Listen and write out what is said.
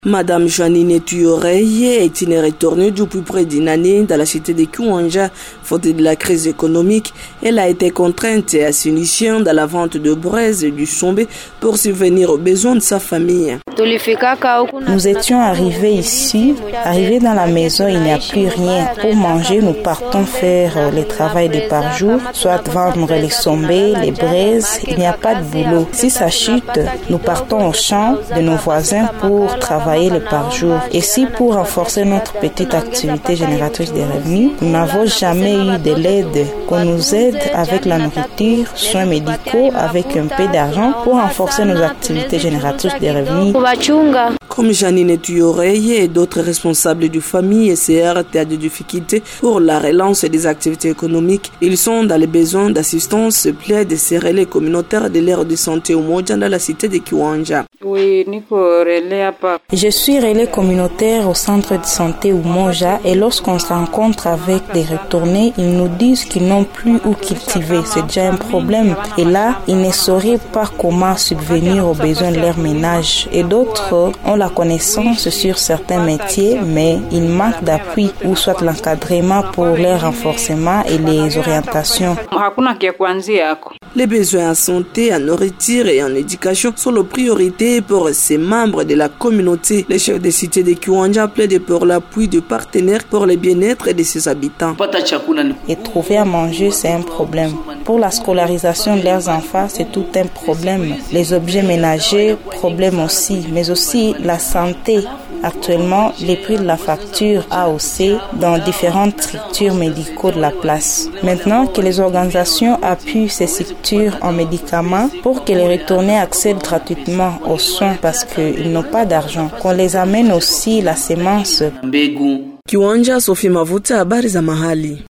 Madame Janine Tuyoreye est une retournée depuis près d'une année dans la cité de Kiwanja, faute de la crise économique. Elle a été contrainte à s'initier dans la vente de braises et du sombé pour subvenir aux besoins de sa famille. Nous étions arrivés ici, arrivés dans la maison, il n'y a plus rien. Pour manger, nous partons faire le travail de par jour, soit vendre les sombés, les braises, il n'y a pas de boulot. Si ça chute, nous partons au champ de nos voisins pour travailler le par jour. Et si pour renforcer notre petite activité génératrice de revenus, nous n'avons jamais eu de l'aide, qu'on nous aide avec la nourriture, soins médicaux, avec un peu d'argent pour renforcer nos activités génératrices de revenus. Comme Janine Tuyoreye et d'autres responsables de famille se heurtent à des difficultés pour la relance des activités économiques, ils sont dans les besoins d'assistance, plaident ces relais communautaires de l'aire de santé au Moja dans la cité de Kiwanja. Je suis relais communautaire au centre de santé Umoja et lorsqu'on se rencontre avec des retournés, ils nous disent qu'ils n'ont plus où cultiver. C'est déjà un problème. Et là, ils ne sauraient pas comment subvenir aux besoins de leur ménage. Et d'autres ont la connaissance sur certains métiers, mais il manque d'appui ou soit l'encadrement pour leur renforcement et les orientations. Les besoins en santé, en nourriture et en éducation sont les priorités pour ces membres de la communauté. Les chefs des cités de Kiwanja plaident pour l'appui de partenaires pour le bien-être de ses habitants. Et trouver à manger, c'est un problème. Pour la scolarisation de leurs enfants, c'est tout un problème. Les objets ménagers, problème aussi, mais aussi la santé. Actuellement, les prix de la facture AOC dans différentes structures médicaux de la place. Maintenant que les organisations appuient ces structures en médicaments pour que les retournés accèdent gratuitement aux soins parce qu'ils n'ont pas d'argent, qu'on les amène aussi la semence. Kiwanja, Sophie Mavuta, habari za mahali.